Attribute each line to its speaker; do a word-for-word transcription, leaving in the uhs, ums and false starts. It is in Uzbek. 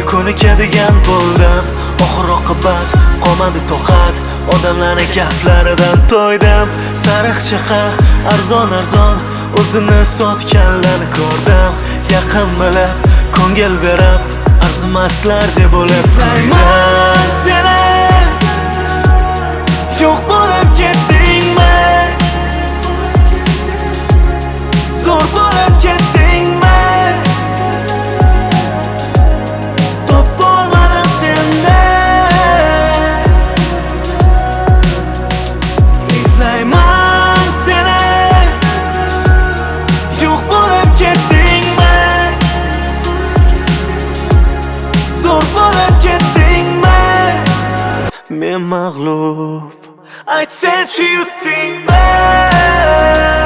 Speaker 1: ko'nikadigan bo'ldim. Oxir oqibat qolmadi toqat, odamlarning gaplaridan to'ydim. Sariq chaqa arzon arzon o'zini sotganlarni ko'rdim. Yaqin bilib ko'ngil berib arzimaslar deb o'ylab
Speaker 2: Izlayman seni, yo'q bo'lib ketdingmi? Zo'r bo'lib ketdingmi? Topolmadim seni. Izlayman seni, yo'q bo'lib ketdingmi? Zo'r bo'lib ketdingmi?
Speaker 1: Men mag'lub.
Speaker 2: Aytsen-chi yutdingmi?